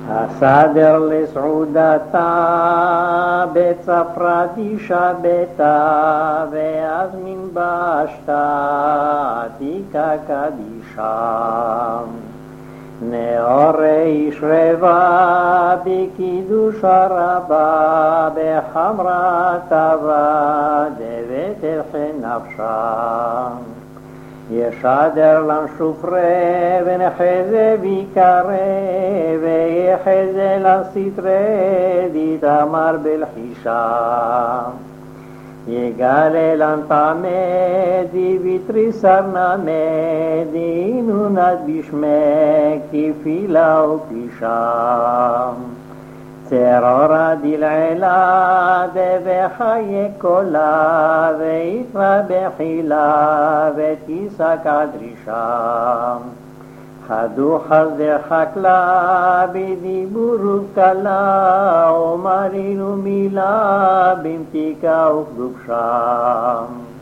הסדר לסעודתה בצפרת אישה ביתה ואז מן בשתה עתיקה קדישה נאורי שרבה בקידוש הרבה בחמרת עבד ותלכי נפשה ישדר לם שופרה ונחזה ויקרא ויחזה לסתרי דתמר בלחישה יגלה לן טעמי דיביטרי סרנמי דינונת בשמי כפילה ופישה צרורה דלעילה דבחיי קולה ויתרה בחילה ותיסק הדרישה חדו חסדי חקלה בדיבור ובקלה ומרינו מילה במתיקה וכדובשה